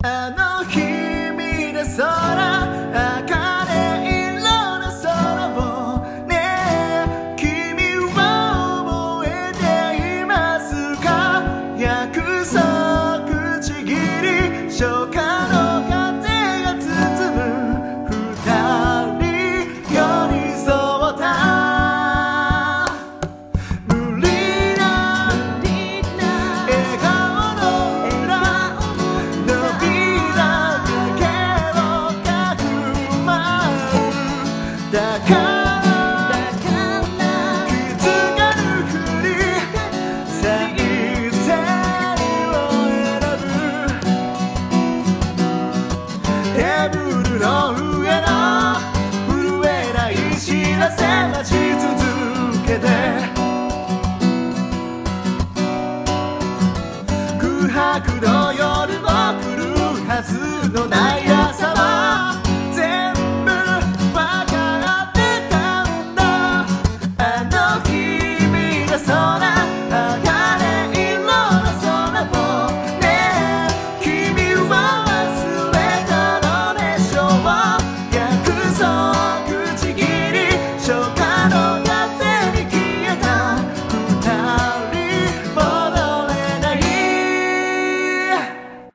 あの日見た空、茜色の空をね、君は覚えていますか？約束ちぎり初夏の風が包む二人寄り添った無理な笑顔の裏、涙だけをかくまう。だから気づかぬふり最善を選ぶ。テーブルの上の震えない知らせ待ち続けて、空白の